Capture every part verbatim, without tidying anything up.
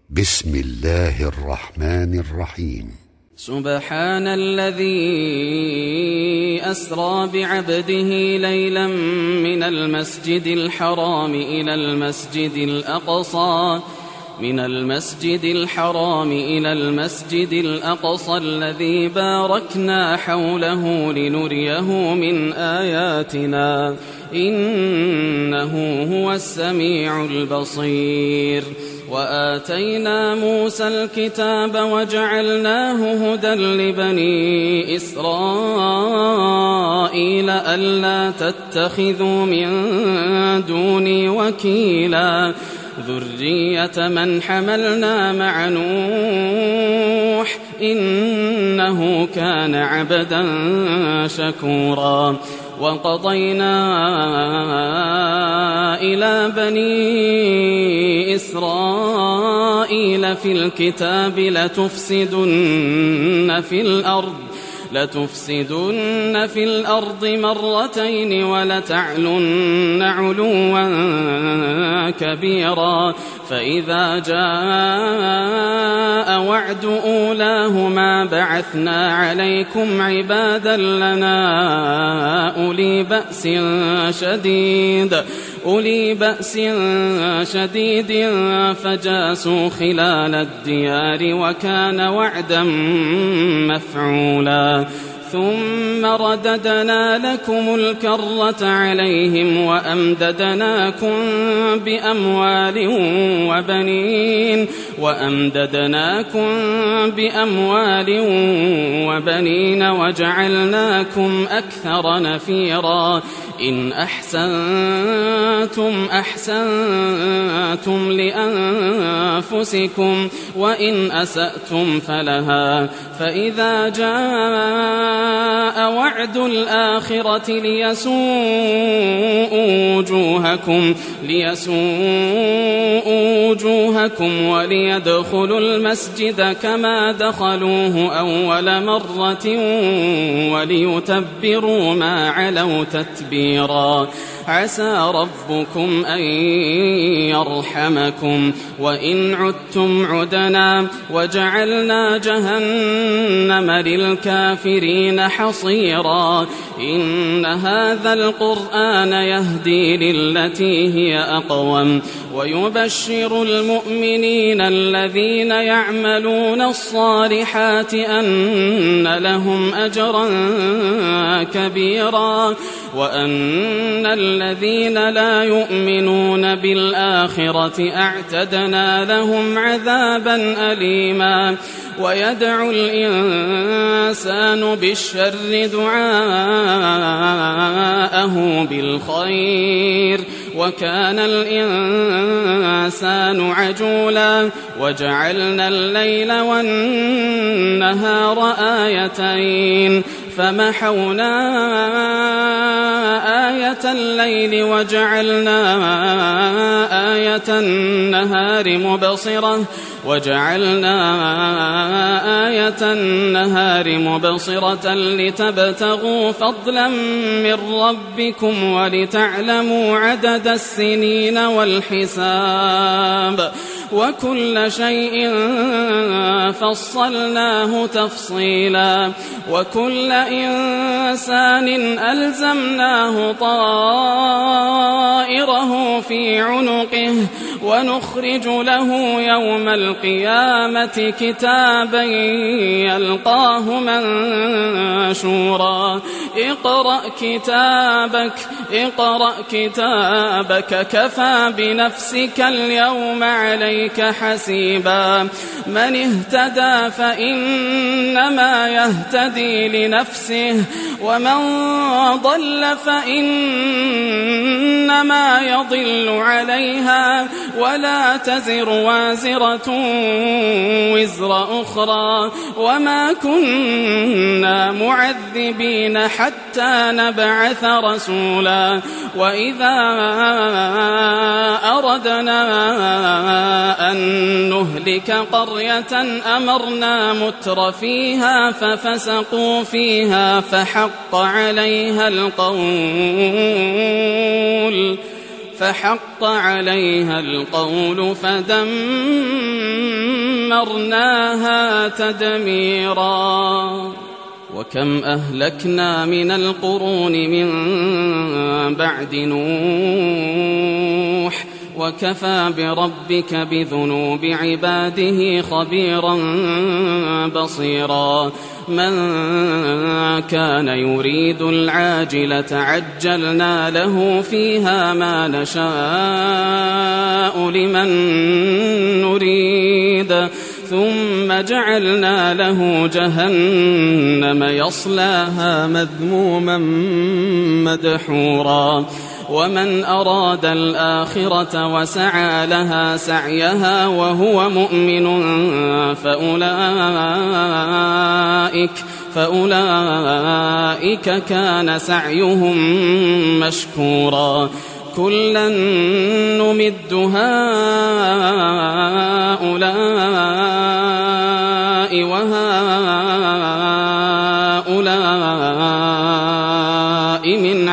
بسم الله الرحمن الرحيم. سبحان الذي أسرى بعبده ليلا من المسجد الحرام إلى المسجد الأقصى من المسجد الحرام إلى المسجد الأقصى الذي باركنا حوله لنريه من آياتنا إنه هو السميع البصير. وآتينا موسى الكتاب وجعلناه هدى لبني إسرائيل ألا تتخذوا من دوني وكيلا ذرية من حملنا مع نوح إنه كان عبدا شكورا. وقضينا إلى بني إسرائيل في الكتاب لتفسدن في الأرض لتفسدن في الأرض مرتين ولتعلن علوا كبيرا. فإذا جاء وعد أولاهما بعثنا عليكم عبادا لنا أولي بأس شديد أولي بأس شديد فجاسوا خلال الديار وكان وعدا مفعولا. ثم رددنا لكم الكرة عليهم وأمددناكم بأموال وبنين وأمددناكم بأموال وبنين وجعلناكم أكثر نفيرا. إن أحسنتم أحسنتم لأنفسكم وإن أسأتم فلها. فإذا جاء وعد الآخرة ليسوءوا وجوهكم ليسوءوا وجوهكم وليدخلوا المسجد كما دخلوه أول مرة وليتبروا ما علوا تتبيرا. عسى ربكم أن يرحمكم وإن عدتم عدنا وجعلنا جهنم للكافرين حصيرا. إن هذا القرآن يهدي للتي هي أقوم ويبشر المؤمنين الذين يعملون الصالحات أن لهم أجرا كبيرا وأن الذين لا يؤمنون بالآخرة أعتدنا لهم عذابا أليما. ويدعو الإنسان بالشر دعاءه بالخير وكان الإنسان عجولا. وجعلنا الليل والنهار آيتين فمحونا آية الليل وجعلنا آية النهار مبصرة وجعلنا آية النهار مبصرة لتبتغوا فضلا من ربكم ولتعلموا عدد السنين والحساب وكل شيء فصلناه تفصيلا. وكل إنسان ألزمناه طائره في عنقه ونخرج له يوم القيامة كتابا يلقاه منشورا. اقرأ كتابك اقرأ كتابك كفى بنفسك اليوم عليك حسيبا. من اهتدى فإنما يهتدي لنفسه ومن ضل فإنما يضل عليها ولا تزر وازرة وزر أخرى وما كنا معذبين حتى نبعث رسولا. وإذا أردنا أن نهلك قرية أمرنا متر فيها ففسقوا فيها فحق عليها القول فحق عليها القول فدمرناها دمرناها تدميرا وكم أهلكنا من القرون من بعد نوح وكفى بربك بذنوب عباده خبيرا بصيرا من كان يريد العاجلة عجلنا له فيها ما نشاء لمن نريد ثم جعلنا له جهنم يصلاها مذموما مدحورا ومن أراد الآخرة وسعى لها سعيها وهو مؤمن فأولئك, فأولئك كان سعيهم مشكورا كلا نمد هؤلاء وهؤلاء من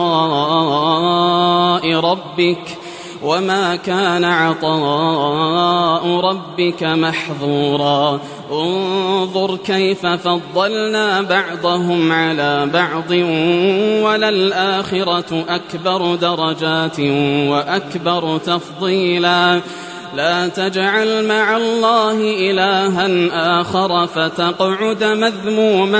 عطاء ربك وما كان عطاء ربك محظورا انظر كيف فضلنا بعضهم على بعض وللآخرة أكبر درجات وأكبر تفضيلا لا تجعل مع الله إلها آخر فتقعد مذموما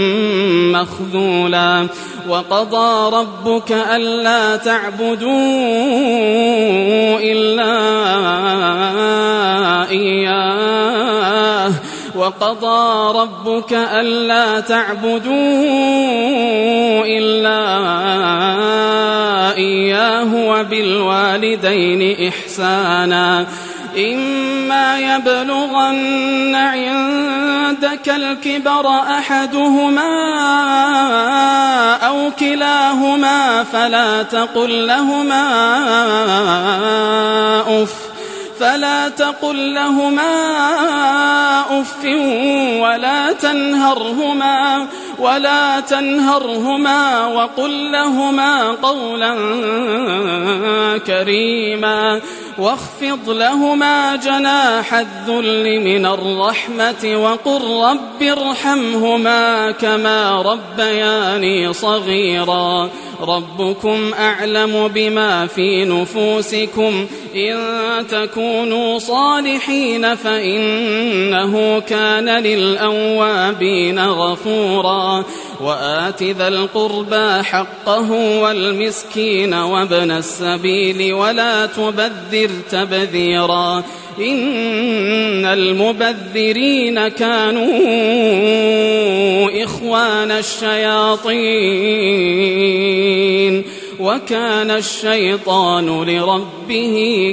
مخذولا وقضى ربك ألا تعبدوا إلا إياه وقضى ربك ألا تعبدوا إلا إياه وبالوالدين إحسانا إما يبلغن عندك الكبر أحدهما أو كلاهما فلا تقل لهما أف فلا تقل لهما أف ولا تنهرهما ولا تنهرهما وقل لهما قولا كريما واخفض لهما جناح الذل من الرحمة وقل رب ارحمهما كما ربياني صغيرا ربكم أعلم بما في نفوسكم إن تكونوا صالحين فإنه كان للأوابين غفورا وآت ذا القربى حقه والمسكين وابن السبيل ولا تبذر تبذيرا إن المبذرين كانوا إخوان الشياطين وكان الشيطان لربه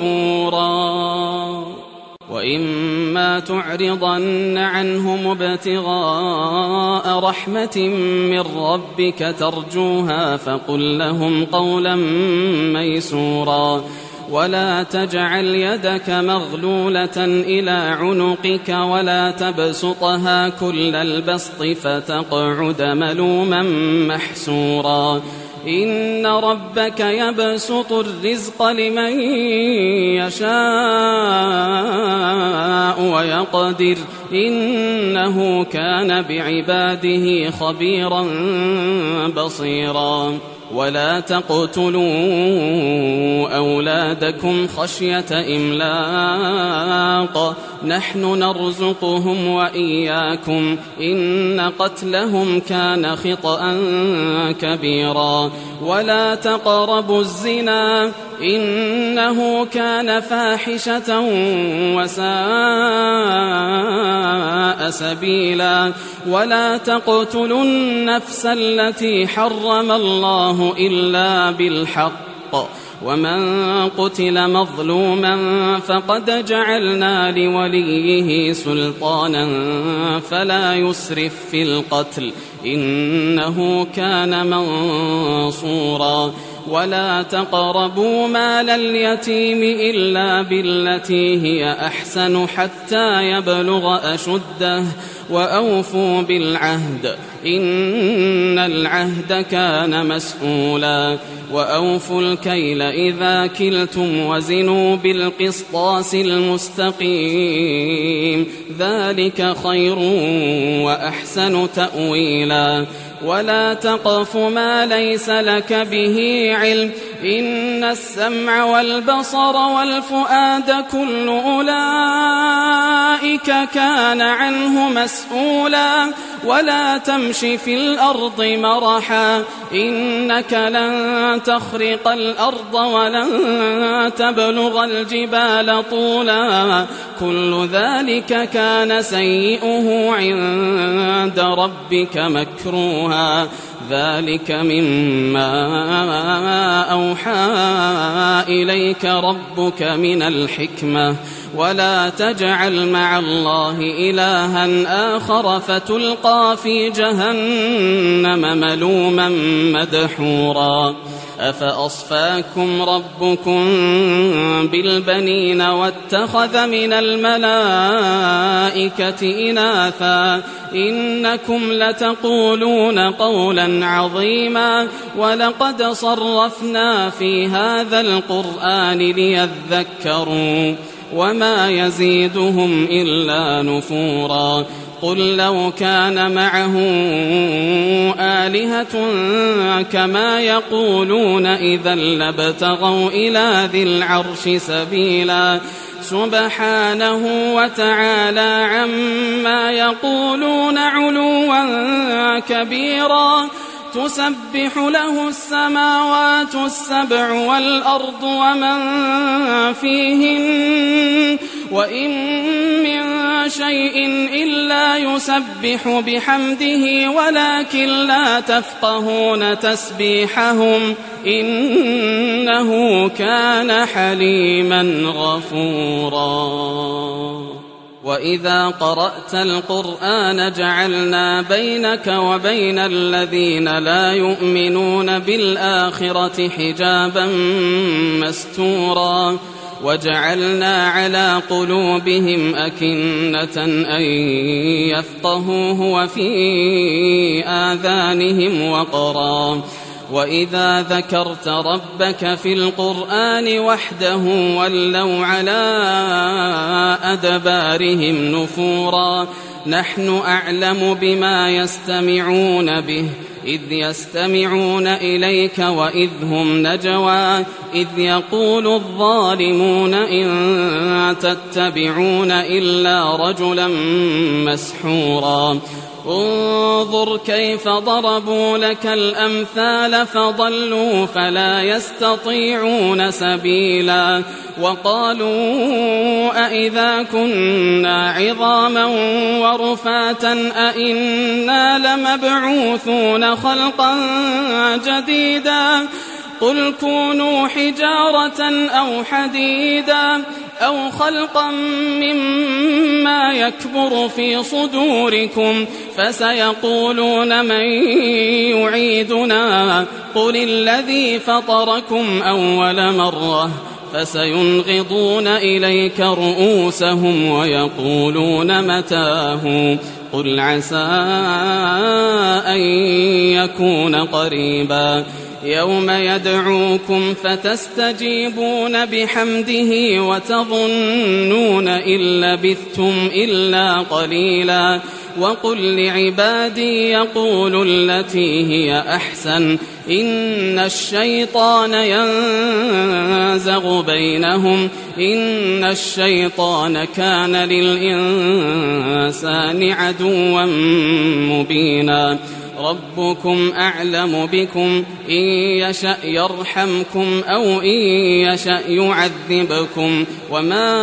كفورا وإما تعرضن عنهم ابتغاء رحمة من ربك ترجوها فقل لهم قولا ميسورا ولا تجعل يدك مغلولة إلى عنقك ولا تبسطها كل البسط فتقعد ملوما محسورا إن ربك يبسط الرزق لمن يشاء ويقدر إنه كان بعباده خبيرا بصيرا ولا تقتلوا أولادكم خشية إملاق نحن نرزقهم وإياكم إن قتلهم كان خطأ كبيرا ولا تقربوا الزنا إنه كان فاحشة وساء سبيلا ولا تقتلوا النفس التي حرم الله إلا بالحق ومن قتل مظلوما فقد جعلنا لوليه سلطانا فلا يسرف في القتل إنه كان منصورا ولا تقربوا مال اليتيم إلا بالتي هي أحسن حتى يبلغ أشده وأوفوا بالعهد إن العهد كان مسؤولا وأوفوا الكيل إذا كلتم وزنوا بالقسطاس المستقيم ذلك خير وأحسن تأويلا ولا تقف ما ليس لك به علم إن السمع والبصر والفؤاد كل أولئك كان عنه مسؤولا ولا تمش في الأرض مرحا إنك لن تخرق الأرض ولن تبلغ الجبال طولا كل ذلك كان سيئه عند ربك مكروها ذلك مما أوحى إليك ربك من الحكمة ولا تجعل مع الله إلها آخر فتلقى في جهنم ملوما مدحورا أفأصفاكم ربكم بالبنين واتخذ من الملائكة إناثا إنكم لتقولون قولا عظيما ولقد صرفنا في هذا القرآن ليذكروا وما يزيدهم إلا نفورا قل لو كان معه آلهة كما يقولون إذا لابتغوا إلى ذي العرش سبيلا سبحانه وتعالى عما يقولون علوا كبيرا تسبح له السماوات السبع والأرض ومن فيهن وإن من شيء إلا يسبح بحمده ولكن لا تفقهون تسبيحهم إنه كان حليما غفورا وإذا قرأت القرآن جعلنا بينك وبين الذين لا يؤمنون بالآخرة حجابا مستورا وجعلنا على قلوبهم أكنة أن يفقهوه وفي آذانهم وقرا وإذا ذكرت ربك في القرآن وحده ولوا على أدبارهم نفورا نحن أعلم بما يستمعون به إذ يستمعون إليك وإذ هم نجوى إذ يقول الظالمون إن تتبعون إلا رجلا مسحورا انظر كيف ضربوا لك الأمثال فضلوا فلا يستطيعون سبيلا وقالوا أئذا كنا عظاما ورفاتا أئنا لمبعوثون خلقا جديدا قل كونوا حجارة أو حديدا أو خلقا مما يكبر في صدوركم فسيقولون من يعيدنا قل الذي فطركم أول مرة فسينغضون إليك رؤوسهم ويقولون متاه قل عسى أن يكون قريبا يوم يدعوكم فتستجيبون بحمده وتظنون إن لبثتم إلا قليلا وقل لعبادي يقولوا التي هي أحسن إن الشيطان ينزغ بينهم إن الشيطان كان للإنسان عدوا مبينا ربكم أعلم بكم إن يشأ يرحمكم أو إن يشأ يعذبكم وما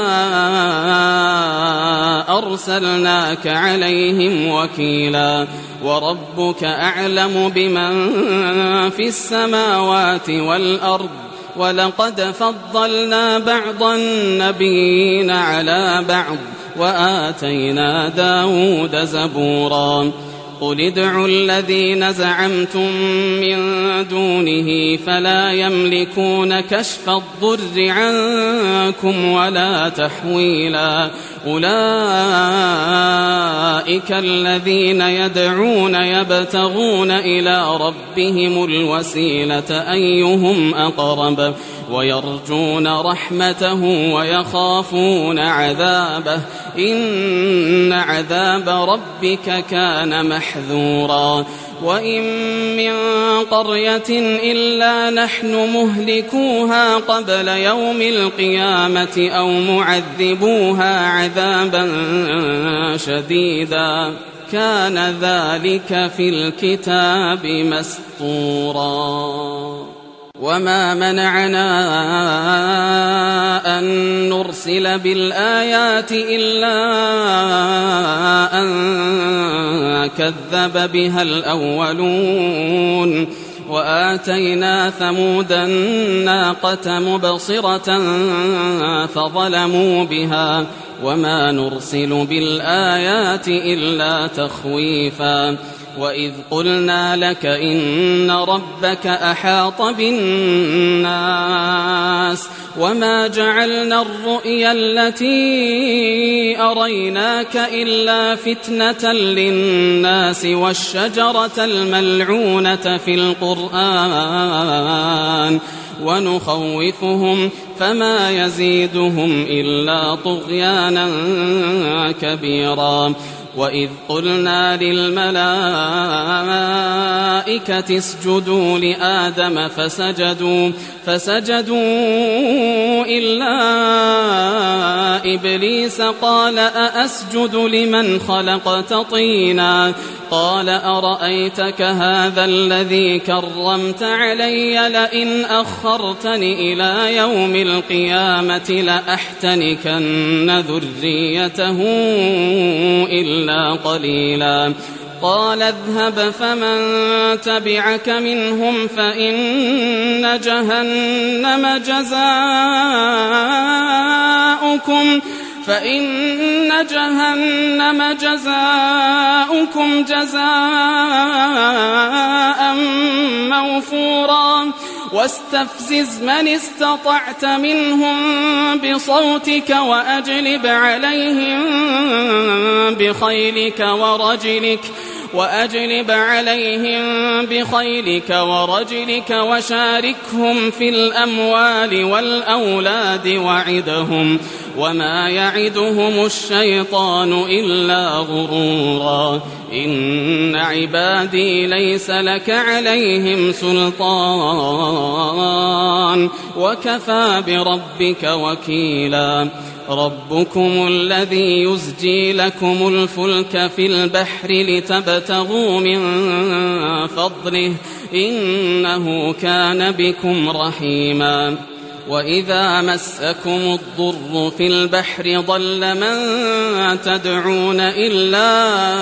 أرسلناك عليهم وكيلا وربك أعلم بمن في السماوات والأرض ولقد فضلنا بعض النبيين على بعض وآتينا داود زبورا قل ادعوا الذين زعمتم من دونه فلا يملكون كشف الضر عنكم ولا تحويلا أولئك أولئك الذين يدعون يبتغون إلى ربهم الوسيلة أيهم أقرب ويرجون رحمته ويخافون عذابه إن عذاب ربك كان محذورا وإن من قرية إلا نحن مهلكوها قبل يوم القيامة أو معذبوها عذابا شديدا كان ذلك في الكتاب مسطورا وما منعنا أن نرسل بالآيات إلا أن كذب بها الأولون وآتينا ثمود الناقة مبصرة فظلموا بها وما نرسل بالآيات إلا تخويفا وإذ قلنا لك إن ربك أحاط بالناس وما جعلنا الرؤيا التي أريناك إلا فتنة للناس والشجرة الملعونة في القرآن ونخوفهم فما يزيدهم إلا طغيانا كبيرا وإذ قلنا للملائكة اسجدوا لآدم فسجدوا فسجدوا إلا إبليس قال أأسجد لمن خلقت طينا قال أرأيتك هذا الذي كرمت علي لئن أخرتني إلى يوم القيامة لأحتنكن ذريته إلا قليلا قال اذهب فمن تبعك منهم فإن جهنم جزاؤكم فإن جهنم جزاؤكم جزاء موفورا واستفزز من استطعت منهم بصوتك وأجلب عليهم بخيلك ورجلك وأجلب عليهم بخيلك ورجلك وشاركهم في الأموال والأولاد وعدهم وما يعدهم الشيطان إلا غرورا إن عبادي ليس لك عليهم سلطان وكفى بربك وكيلا ربكم الذي يزجي لكم الفلك في البحر لتبتغوا من فضله إنه كان بكم رحيما وإذا مسكم الضر في البحر ضل من تدعون إلا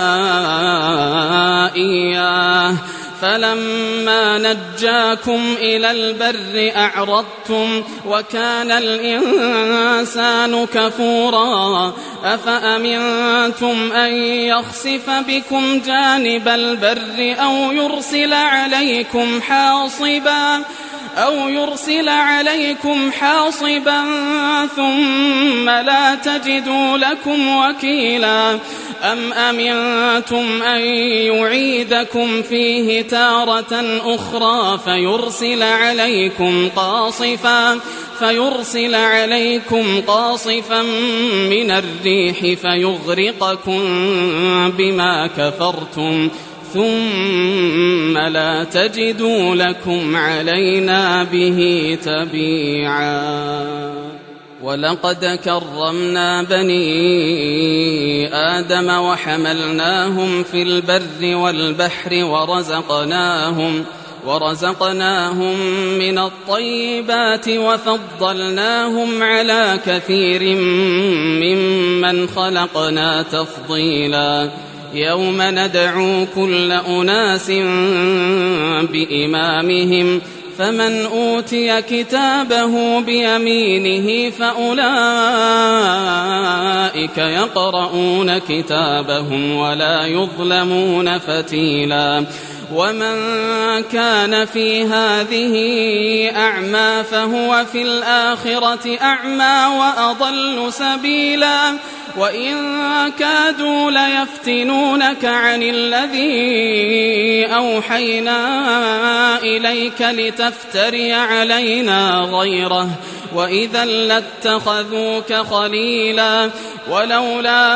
إياه فلما نجاكم إلى البر أعرضتم وكان الإنسان كفورا أفأمنتم أن يخسف بكم جانب البر أو يرسل عليكم حاصبا أو يرسل عليكم حاصبا ثم لا تجدوا لكم وكيلا أم أمنتم أن يعيدكم فيه تارة أخرى فيرسل عليكم قاصفا فيرسل عليكم قاصفا من الريح فيغرقكم بما كفرتم ثم لا تجدوا لكم علينا به تبيعا ولقد كرمنا بني آدم وحملناهم في البر والبحر ورزقناهم ورزقناهم من الطيبات وفضلناهم على كثير ممن خلقنا تفضيلا يوم ندعو كل أناس بإمامهم فمن أوتي كتابه بيمينه فأولئك يقرؤون كتابهم ولا يظلمون فتيلا ومن كان في هذه أعمى فهو في الآخرة أعمى وأضل سبيلا وإن كادوا ليفتنونك عن الذي أوحينا إليك لتفتري علينا غيره وإذا لاتخذوك خليلا ولولا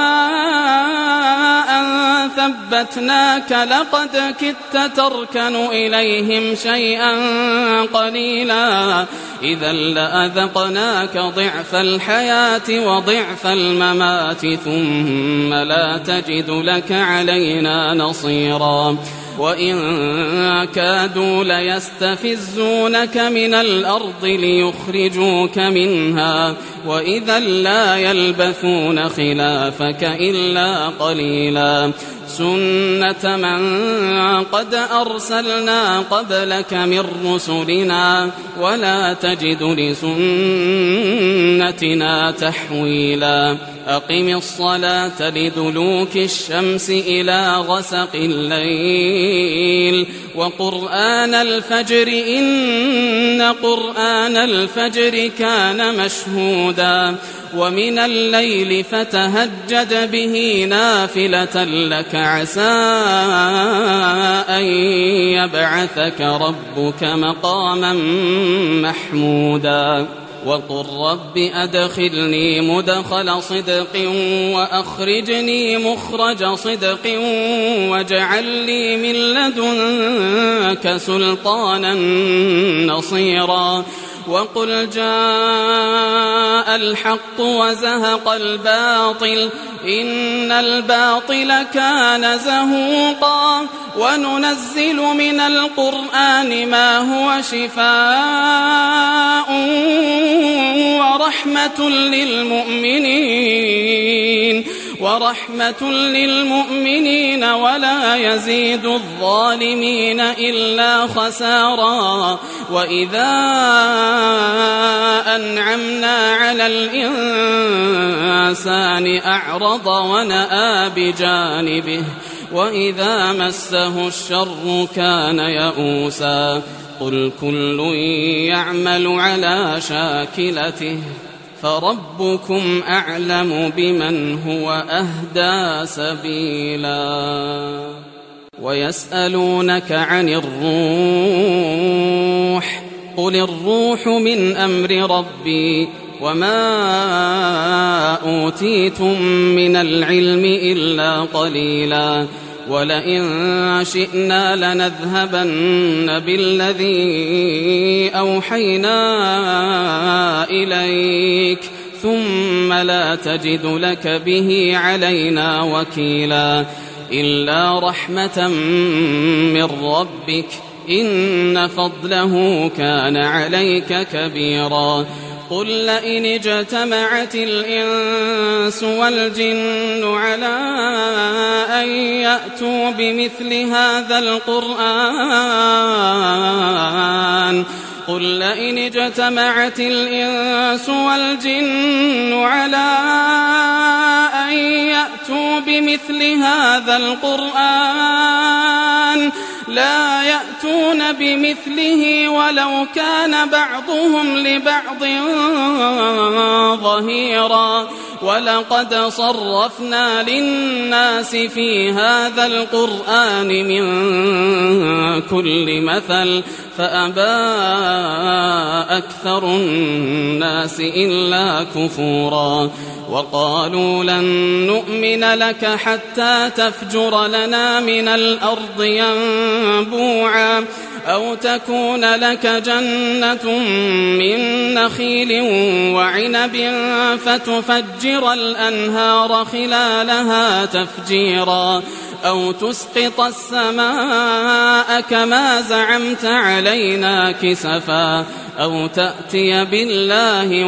أن ثبتناك لقد كدت تركن إليهم شيئا قليلا إذا لأذقناك ضعف الحياة وضعف الممات ثم لا تجد لك علينا نصيرا وإن كادوا ليستفزونك من الأرض ليخرجوك منها وإذا لا يلبثون خلافك إلا قليلا سنة من قد أرسلنا قبلك من رسلنا ولا تجد لسنتنا تحويلا أقم الصلاة لدلوك الشمس إلى غسق الليل وقرآن الفجر إن قرآن الفجر كان مشهودا ومن الليل فتهجد به نافلة لك عسى أن يبعثك ربك مقاما محمودا وقل رب أدخلني مدخل صدق وأخرجني مخرج صدق واجعل لي من لدنك سلطانا نصيرا وقل جاء الحق وزهق الباطل إن الباطل كان زهوقا وننزل من القرآن ما هو شفاء ورحمة للمؤمنين ورحمة للمؤمنين ولا يزيد الظالمين إلا خسارا وإذا أنعمنا على الإنسان أعرض ونأى بجانبه وإذا مسه الشر كان يئوسا قل كل يعمل على شاكلته فربكم أعلم بمن هو أهدى سبيلا ويسألونك عن الروح قل الروح من أمر ربي وما أوتيتم من العلم إلا قليلا ولئن شئنا لنذهبن بالذي أوحينا إليك ثم لا تجد لك به علينا وكيلا إلا رحمة من ربك إن فضله كان عليك كبيرا قل لئن اجتمعت الإنس والجن على أن يأتوا بمثل هذا القرآن قل لئن اجتمعت الإنس والجن على أن يأتوا بمثل هذا القرآن لا يأتون بمثله ولو كان بعضهم لبعض ظهيرا ولقد صرفنا للناس في هذا القرآن من كل مثل فأبى أكثر الناس إلا كفورا وقالوا لن نؤمن لك حتى تفجر لنا من الأرض ينبوعا أو تكون لك جنة من نخيل وعنب فتفجر الأنهار خلالها تفجيرا أو تسقط السماء كما زعمت علينا كسفا أو تأتي بالله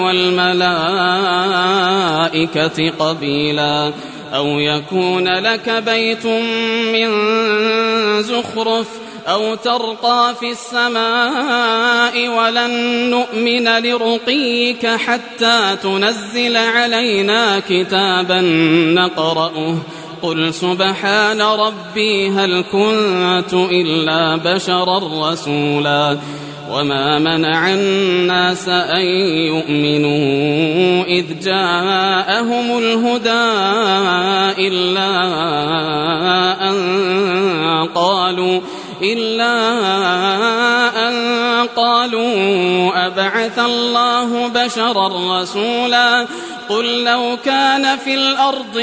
والملائكة قبيلا أو يكون لك بيت من زخرف أو ترقى في السماء ولن نؤمن لرقيك حتى تنزل علينا كتابا نقرأه قل سبحان ربي هل كنت إلا بشرا رسولا وما منع الناس أن يؤمنوا إذ جاءهم الهدى إلا أن قالوا إلا أن قالوا أبعث الله بشرا رسولا قل لو كان في الأرض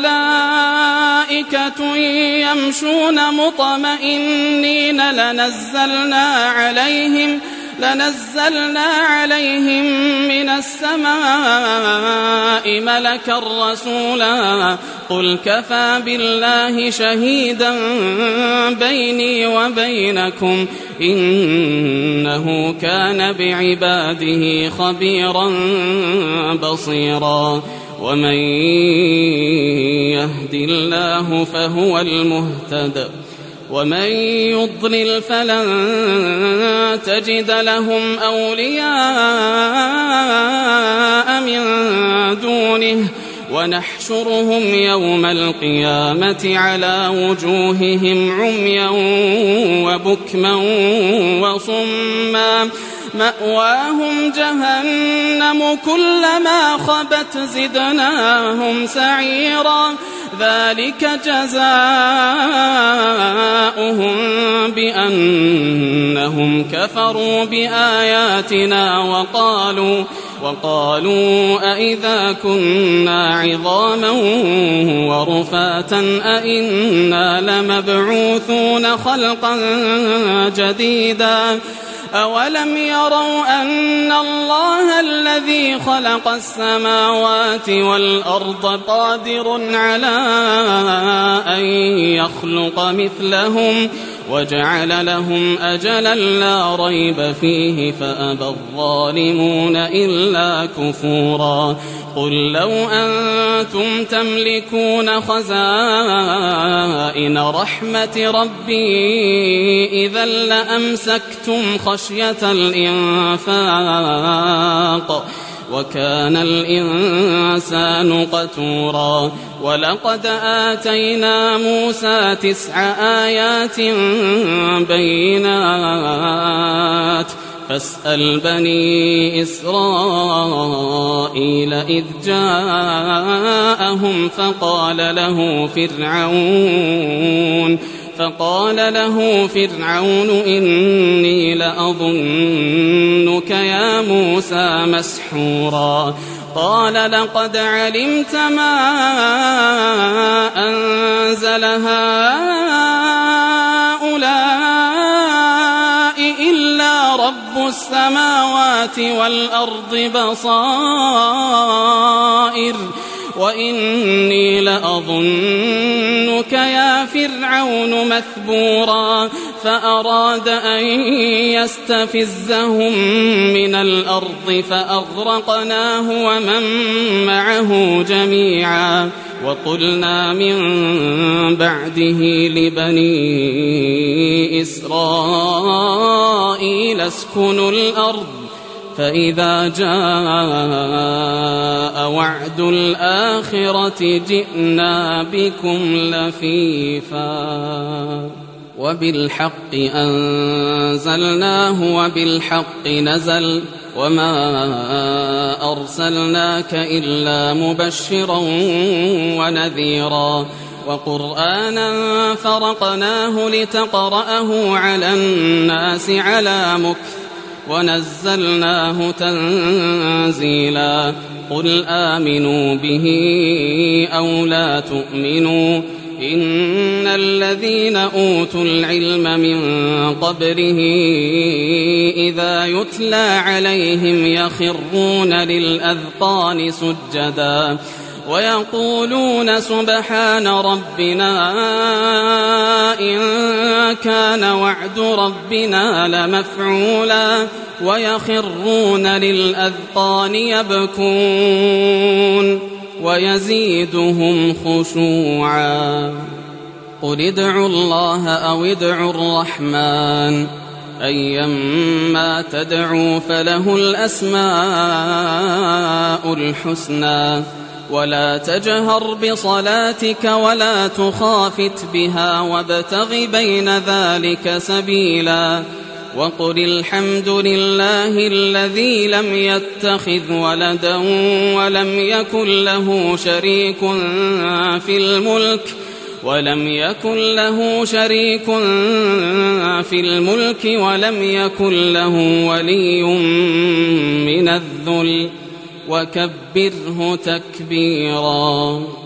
ملائكة يمشون مطمئنين لنزلنا عليهم لنزلنا عليهم من السماء ملكا رسولا قل كفى بالله شهيدا بيني وبينكم إنه كان بعباده خبيرا بصيرا ومن يهد الله فهو المهتد ومن يضلل فلن تجد لهم أولياء من دونه ونحشرهم يوم القيامة على وجوههم عميا وبكما وصما مأواهم جهنم كلما خبت زدناهم سعيرا ذلك جزاؤهم بأنهم كفروا بآياتنا وقالوا وقالوا أئذا كنا عظاما ورفاتا أئنا لمبعوثون خلقا جديدا أولم يروا أن الله الذي خلق السماوات والأرض قادر على أن يخلق مثلهم وجعل لهم أجلا لا ريب فيه فأبى الظالمون إلا كفورا قل لو أنتم تملكون خزائن رحمة ربي إذا لأمسكتم خشية الإنفاق وكان الإنسان قتورا ولقد آتينا موسى تسع آيات بينات فاسأل بني إسرائيل إذ جاءهم فقال له فرعون فقال له فرعون إني لأظنك يا موسى مسحورا قال لقد علمت ما أنزل هؤلاء إلا رب السماوات والأرض بصائر وإني لأظنك يا فرعون مثبورا فأراد أن يستفزهم من الأرض فأغرقناه ومن معه جميعا وقلنا من بعده لبني إسرائيل اسكنوا الأرض فإذا جاء وعد الآخرة جئنا بكم لفيفا وبالحق أنزلناه وبالحق نزل وما أرسلناك إلا مبشرا ونذيرا وقرآنا فرقناه لتقرأه على الناس على مكث ونزلناه تنزيلا قل آمنوا به أو لا تؤمنوا إن الذين أوتوا العلم من قبله إذا يتلى عليهم يخرون للأذقان سجدا ويقولون سبحان ربنا إن كان وعد ربنا لمفعولا ويخرون للأذقان يبكون ويزيدهم خشوعا قل ادعوا الله أو ادعوا الرحمن أيما تدعوا فله الأسماء الحسنى ولا تجهر بصلاتك ولا تخافت بها وابتغ بين ذلك سبيلا وقل الحمد لله الذي لم يتخذ ولدا ولم يكن له شريك في الملك ولم يكن له شريك في الملك ولم يكن له ولي من الذل وكبره تكبيرا.